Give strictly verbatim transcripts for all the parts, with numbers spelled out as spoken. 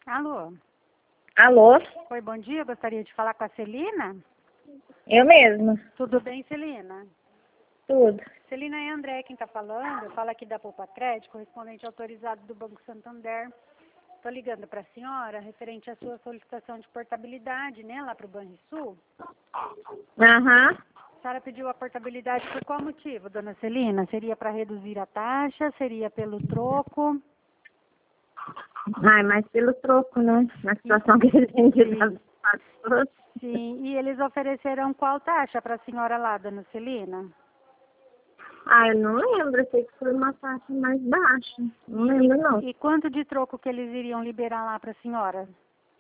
Alô? Alô? Oi, bom dia. Eu gostaria de falar com a Celina. Eu mesma. Tudo bem, Celina? Tudo. Celina, é André quem está falando. Eu falo aqui da Poupa Crédito, correspondente autorizado do Banco Santander. Estou ligando para a senhora referente à sua solicitação de portabilidade, né, lá para o Banrisul. Aham. A senhora pediu a portabilidade por qual motivo, dona Celina? Seria para reduzir a taxa? Seria pelo troco? Ai, mas pelo troco, né? Na situação que a gente passou. Sim, e eles ofereceram qual taxa para a senhora lá, dona Celina? Ah, eu não lembro. Eu sei que foi uma taxa mais baixa. Não lembro, não. E quanto de troco que eles iriam liberar lá para a senhora?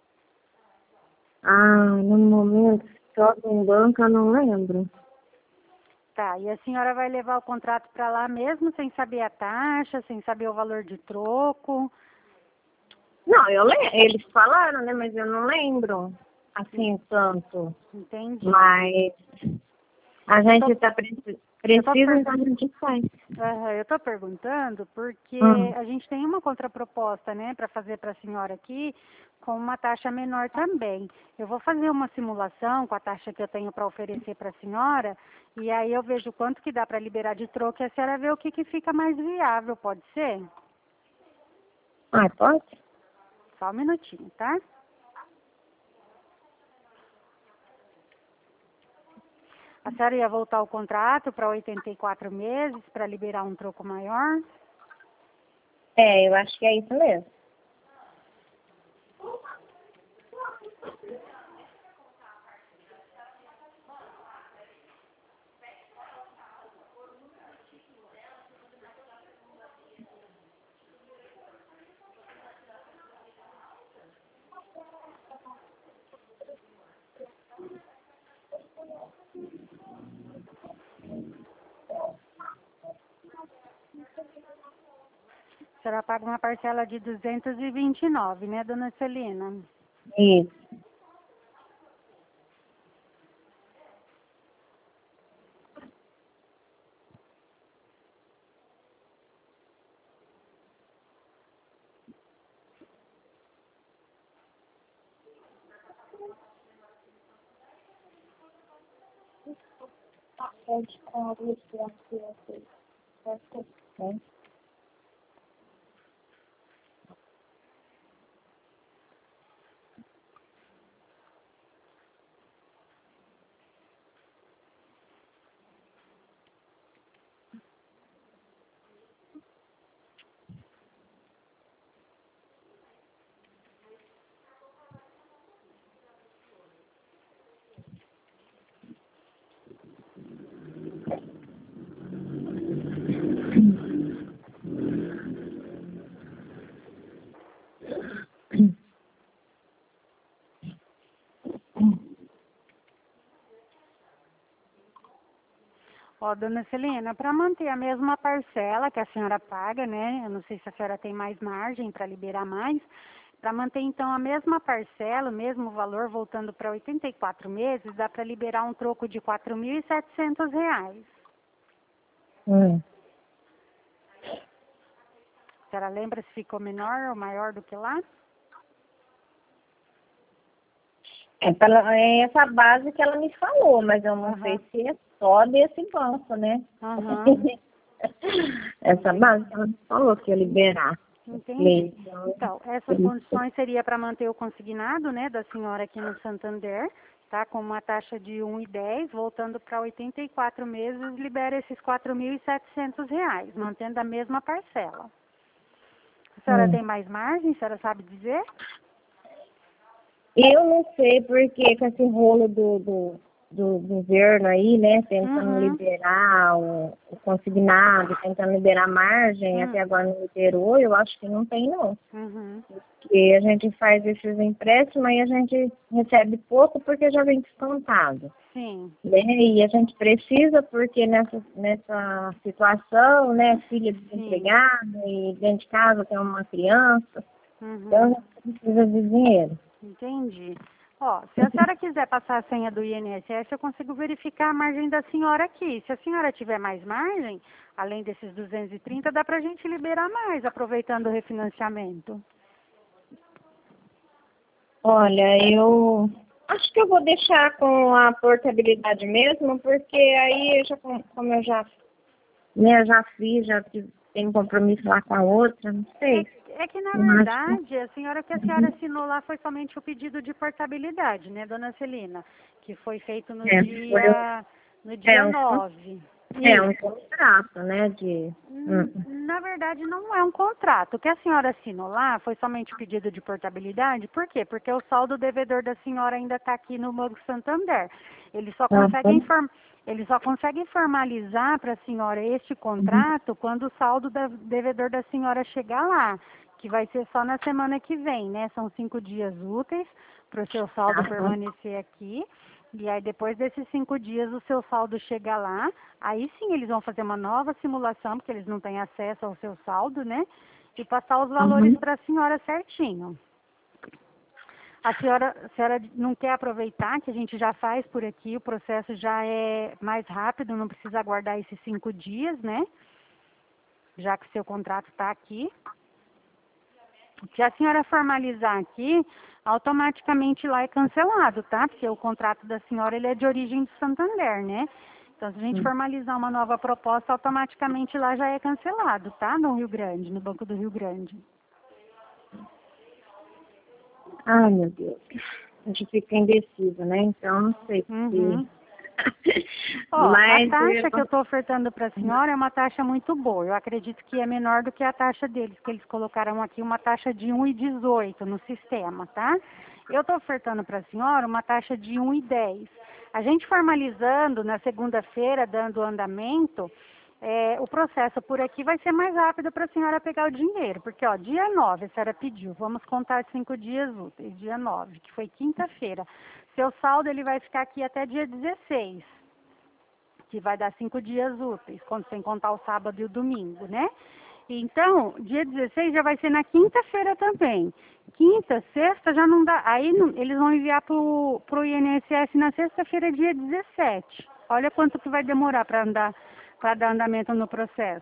Ah, no momento, só com banco, eu não lembro. Tá, e a senhora vai levar o contrato para lá mesmo sem saber a taxa, sem saber o valor de troco? Não, eu lembro. Eles falaram, né? Mas eu não lembro. Assim, tanto. Entendi. Mas a gente tá precisando. Precisa, per- então a gente faz. Aham, eu estou perguntando porque Hum. a gente tem uma contraproposta, né, para fazer para a senhora aqui com uma taxa menor também. Eu vou fazer uma simulação com a taxa que eu tenho para oferecer para a senhora e aí eu vejo quanto que dá para liberar de troco e a senhora vê o que, que fica mais viável, pode ser? Ah, pode? Só um minutinho, tá? A senhora ia voltar o contrato para oitenta e quatro meses para liberar um troco maior? É, eu acho que é isso mesmo. A senhora paga uma parcela de duzentos e vinte e nove, né, dona Celina? Isso. Pode com isso aqui, aqui. Pode. Ó, dona Celina, para manter a mesma parcela que a senhora paga, né? Eu não sei se a senhora tem mais margem para liberar mais. Para manter, então, a mesma parcela, o mesmo valor, voltando para oitenta e quatro meses, dá para liberar um troco de quatro mil e setecentos reais. Hum. A senhora lembra se ficou menor ou maior do que lá? É, pela, é essa base que ela me falou, mas eu não Aham. sei se é só desse banco, né? Aham. Essa base que ela me falou que ia liberar. Entendi. Então, Então, essas por isso. condições seria para manter o consignado, né, da senhora aqui no Santander, tá? Com uma taxa de um e dez, voltando para oitenta e quatro meses, libera esses quatro mil e setecentos reais, mantendo a mesma parcela. A senhora Hum. tem mais margem? A senhora sabe dizer? Eu não sei porque com esse rolo do, do, do governo aí, né, tentando Uhum. liberar o, o consignado, tentando liberar a margem, Hum. até agora não liberou, eu acho que não tem não. Uhum. Porque a gente faz esses empréstimos e a gente recebe pouco porque já vem descontado. Sim. Né? E a gente precisa porque nessa, nessa situação, né, filha desempregada e dentro de casa tem uma criança, então a Uhum. gente precisa de dinheiro. Entendi. Ó, se a senhora quiser passar a senha do I N S S, eu consigo verificar a margem da senhora aqui. Se a senhora tiver mais margem, além desses duzentos e trinta, dá pra gente liberar mais, aproveitando o refinanciamento. Olha, eu acho que eu vou deixar com a portabilidade mesmo, porque aí, eu já, como eu já, né, já fiz, já tive- tenho compromisso lá com a outra, não sei. É, é que, na Eu acho verdade, a senhora, o que a senhora assinou lá foi somente o pedido de portabilidade, né, dona Celina? Que foi feito no que é, foi dia, no é dia um, con- nove. é um Isso. contrato, né, de... Hum, Hum, Na verdade, não é um contrato. O que a senhora assinou lá foi somente o pedido de portabilidade. Por quê? Porque o saldo devedor da senhora ainda está aqui no Banco Santander. Ele só consegue, uhum, inform... Ele só consegue formalizar para a senhora este uhum, contrato quando o saldo da- devedor da senhora chegar lá, que vai ser só na semana que vem, né? São cinco dias úteis para o seu saldo uhum, permanecer aqui. E aí, depois desses cinco dias, o seu saldo chega lá. Aí sim eles vão fazer uma nova simulação, porque eles não têm acesso ao seu saldo, né? E passar os valores uhum. para a senhora certinho. A senhora, a senhora não quer aproveitar que a gente já faz por aqui, o processo já é mais rápido, não precisa aguardar esses cinco dias, né? Já que o seu contrato está aqui. Se a senhora formalizar aqui, automaticamente lá é cancelado, tá? Porque o contrato da senhora ele é de origem de Santander, né? Então, se a gente formalizar uma nova proposta, automaticamente lá já é cancelado, tá? No Rio Grande, no Banco do Rio Grande. Ai, meu Deus. A gente fica indecisa, né? Então, não sei se... Uhum. Ó, a Mas taxa que eu eu... estou ofertando para a senhora é uma taxa muito boa. Eu acredito que é menor do que a taxa deles, que eles colocaram aqui uma taxa de um vírgula dezoito no sistema, tá? Eu estou ofertando para a senhora uma taxa de um vírgula dez. A gente formalizando na segunda-feira, dando andamento, é, o processo por aqui vai ser mais rápido para a senhora pegar o dinheiro, porque, ó, dia nove a senhora pediu, vamos contar cinco dias úteis, dia nove, que foi quinta-feira. Seu saldo ele vai ficar aqui até dia dezesseis, que vai dar cinco dias úteis, quando sem contar o sábado e o domingo, né? Então, dia dezesseis já vai ser na quinta-feira também. Quinta, sexta já não dá. Aí não- eles vão enviar para o I N S S na sexta-feira, dia dezessete. Olha quanto que vai demorar para andar, para dar andamento no processo.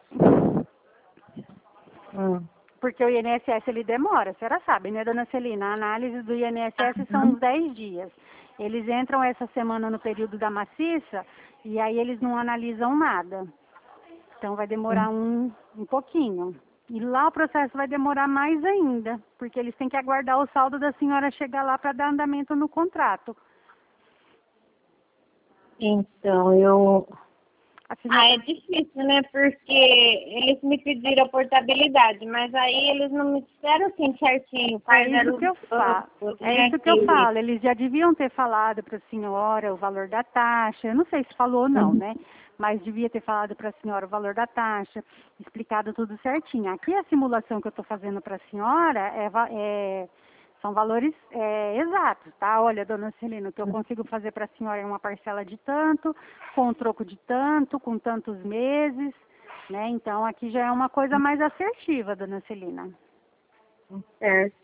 Hum. Porque o I N S S ele demora, a senhora sabe, né, dona Celina? A análise do I N S S são Uhum. uns dez dias. Eles entram essa semana no período da maciça e aí eles não analisam nada. Então vai demorar um, um pouquinho. E lá o processo vai demorar mais ainda, porque eles têm que aguardar o saldo da senhora chegar lá para dar andamento no contrato. Então, eu... A Ah, é senhora, difícil, né? Porque eles me pediram a portabilidade, mas aí eles não me disseram assim certinho é quais isso eram que eu os falo. bancos, É né? isso que eu Que... falo. Eles já deviam ter falado para a senhora o valor da taxa. Eu não sei se falou ou não, Uhum. né? Mas devia ter falado para a senhora o valor da taxa, explicado tudo certinho. Aqui a simulação que eu estou fazendo para a senhora é, va- é- são valores é, exatos, tá? Olha, dona Celina, o que eu consigo fazer para a senhora é uma parcela de tanto, com um troco de tanto, com tantos meses, né? Então aqui já é uma coisa mais assertiva, dona Celina. Certo.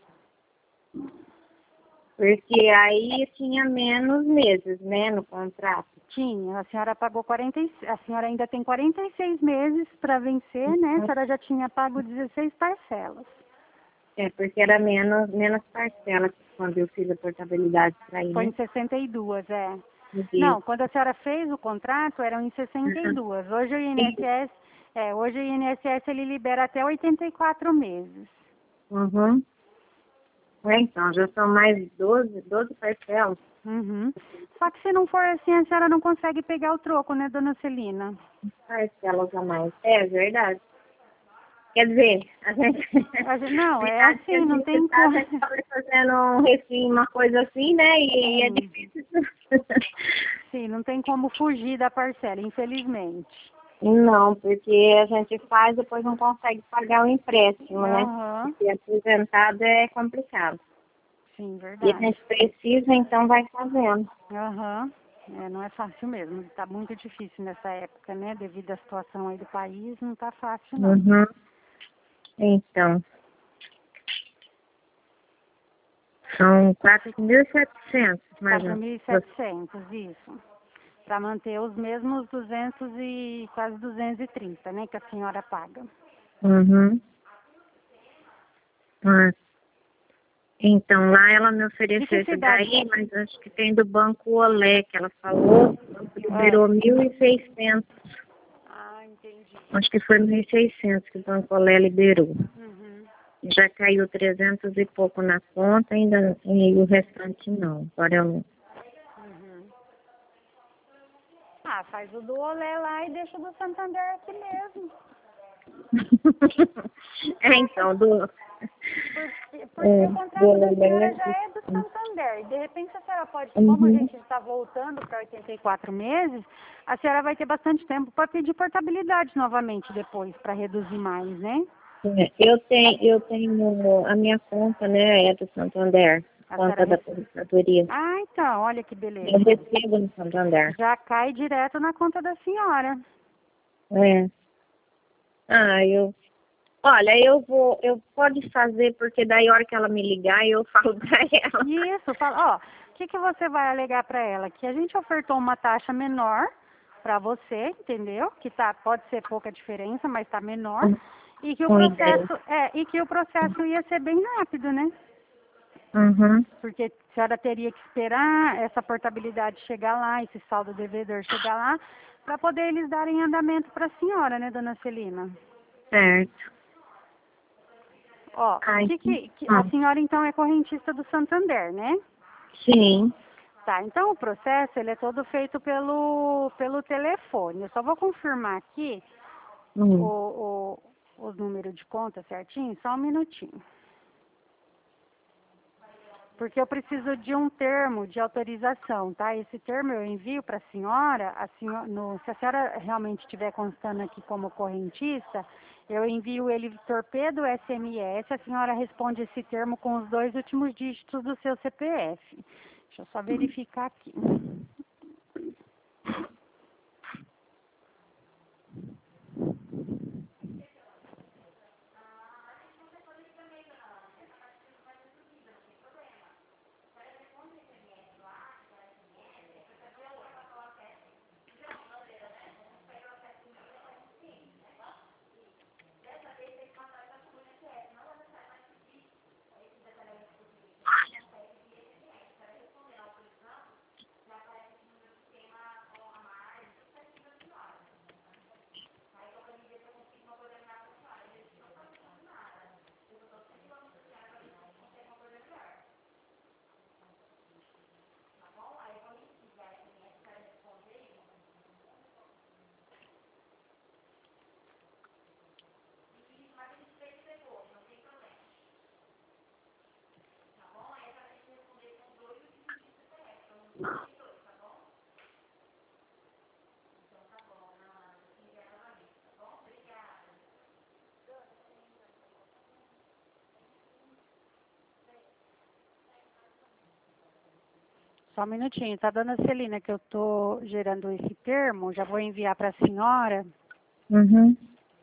Porque aí tinha menos meses, né, no contrato. Tinha, a senhora pagou quarenta e seis, a senhora ainda tem quarenta e seis meses para vencer, né? A senhora já tinha pago dezesseis parcelas. É, porque era menos, menos parcela quando eu fiz a portabilidade para ir, Foi em né? sessenta e duas, é. Isso. Não, quando a senhora fez o contrato, eram em sessenta e duas. Hoje o INSS, é, hoje o INSS ele libera até oitenta e quatro meses. Uhum. É, então, já são mais doze doze parcelas. Uhum. Só que se não for assim, a senhora não consegue pegar o troco, né, dona Celina? Parcelas a mais. É verdade. Quer dizer, a gente, A gente- não, é verdade que a assim, não gente tem tá, a como. gente tá fazendo um refim, uma coisa assim, né? E é Sim, difícil. sim, não tem como fugir da parcela, infelizmente. Não, porque a gente faz depois não consegue pagar o empréstimo, né? Aham, Porque aposentado é complicado. sim, E a verdade. gente precisa, então vai fazendo. Aham, é, não é fácil mesmo. Está muito difícil nessa época, né? Devido à situação aí do país, não está fácil, não. Uhum. Então, são quatro mil e setecentos, mais ou quatro mil e menos. setecentos, isso. Para manter os mesmos duzentos e quase duzentos e trinta, né? Que a senhora paga. Uhum. Ah, Então, lá ela me De ofereceu que esse cidade? daí, mas acho que tem do Banco Olé, que ela falou, o banco liberou Ah, mil e seiscentos. ah, entendi. Acho que foi mil e seiscentos que o Banco Olé liberou. Uhum. Já caiu trezentos e pouco na conta, ainda e o restante não. Agora eu não. Uhum. Ah, faz o do Olé lá e deixa o do Santander aqui mesmo. É, então, do. Porque, porque É, o do contrato da senhora Olé. já é do Santander. E de repente a senhora pode, como a Uhum. gente está voltando para oitenta e quatro meses, a senhora vai ter bastante tempo para pedir portabilidade novamente depois, para reduzir mais, né? É, eu tenho, eu tenho a minha conta, né, é do Santander, A senhora conta da rece... aposentadoria. Ah, então, olha que Eu beleza. recebo no Santander. Já cai direto na conta da senhora. É. Ah, eu. Olha, eu vou, eu pode fazer, porque daí a hora que ela me ligar, eu falo pra ela. Isso, fala, ó, o que, que você vai alegar para ela? Que a gente ofertou uma taxa menor para você, entendeu? Que tá, pode ser pouca diferença, mas tá menor. E que o Com ideia. processo, é, e que o processo ia ser bem rápido, né? Uhum. Porque a senhora teria que esperar essa portabilidade chegar lá, esse saldo devedor chegar lá, para poder eles darem andamento para a senhora, né, dona Celina? Certo. Ó, Ai, que, que, que- a ah, senhora então é correntista do Santander, né? sim. Tá, então o processo ele é todo feito pelo, pelo telefone. Eu só vou confirmar aqui o, Hum. o, os números de conta certinho, só um minutinho. Porque eu preciso de um termo de autorização, tá? Esse termo eu envio para a senhora, a senhora no, se a senhora realmente estiver constando aqui como correntista, eu envio ele torpedo S M S, a senhora responde esse termo com os dois últimos dígitos do seu C P F. Deixa eu só verificar aqui. Só um minutinho, tá, dona Celina, que eu tô gerando esse termo, já vou enviar para a senhora. Uhum.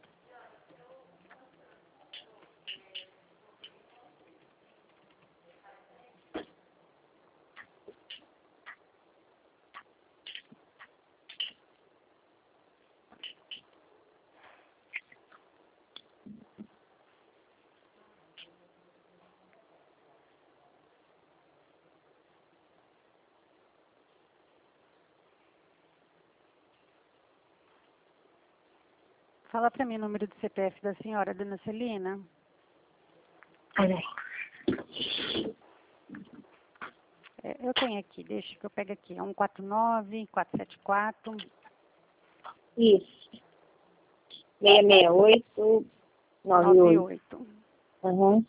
Fala para mim o número do C P F da senhora, dona Celina. Peraí. É, eu tenho aqui, deixa que eu pego aqui. É um quatro nove, quatro sete quatro, Isso. seis seis oito, nove nove oito. oito. Uhum.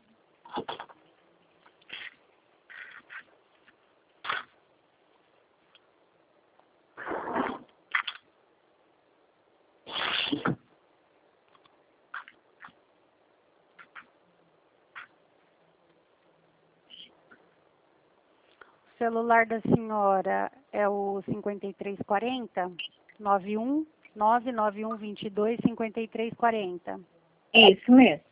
O celular da senhora é o cinquenta e três quarenta, nove um nove nove um dois dois cinquenta e três quarenta. Isso mesmo.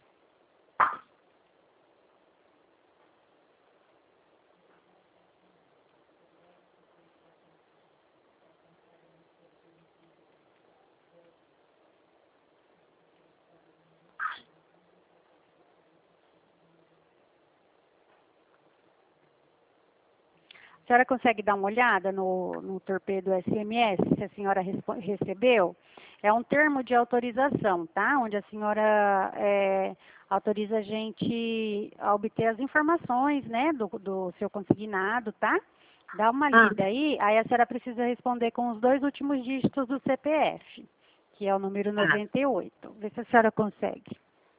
senhora consegue dar uma olhada no, no torpedo S M S, se a senhora recebeu? É um termo de autorização, tá? Onde a senhora é, autoriza a gente a obter as informações, né, do, do seu consignado, tá? Dá uma lida aí, aí a senhora precisa responder com os dois últimos dígitos do C P F, que é o número noventa e oito. Vê se a senhora consegue.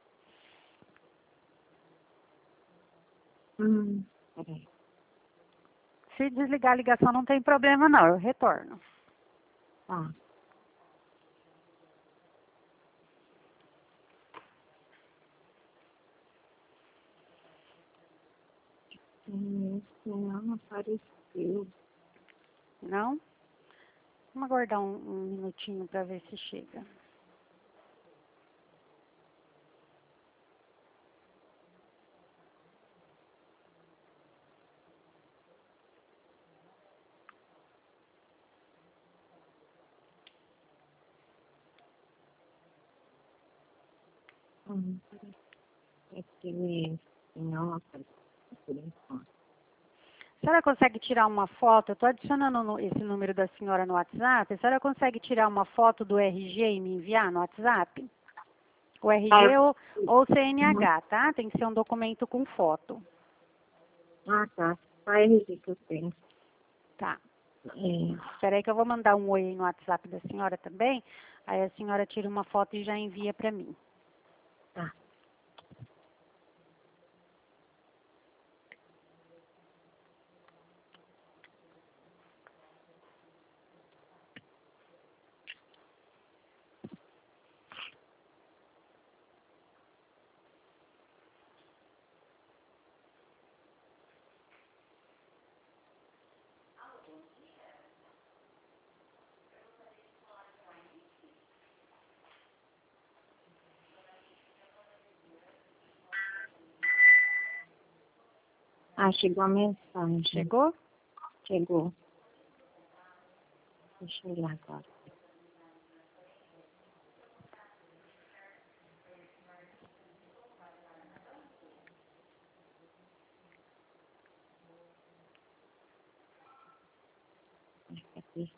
Hum, peraí. Se desligar a ligação não tem problema não, eu retorno. Tá. Hum, não apareceu. Não? Vamos aguardar um, um minutinho para ver se chega. Hum, é que não apareceu por enquanto. A senhora consegue tirar uma foto? Eu estou adicionando no, esse número da senhora no WhatsApp. A senhora consegue tirar uma foto do R G e me enviar no WhatsApp? O R G ou, ou C N H, tá? Tem que ser um documento com foto. Ah, tá. A R G que eu tenho. Tá. É. Espera aí que eu vou mandar um oi aí no WhatsApp da senhora também. Aí a senhora tira uma foto e já envia para mim. Tá. Ah, chegou a mensagem. Chegou? Chegou. Deixa eu ir lá agora. Aqui.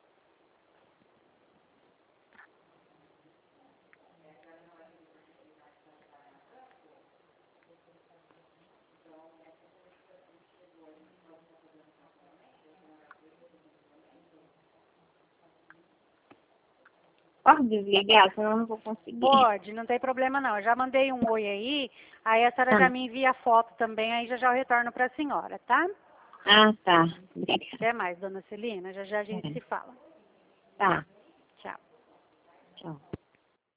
Pode desligar, senão eu não vou conseguir. Pode, não tem problema não. Eu já mandei um oi aí, aí a senhora Ah. já me envia a foto também, aí já já eu retorno para a senhora, tá? Ah, tá. Obrigada. Até mais, dona Celina. Já já a gente É. se fala. Tá. Tchau. Tchau.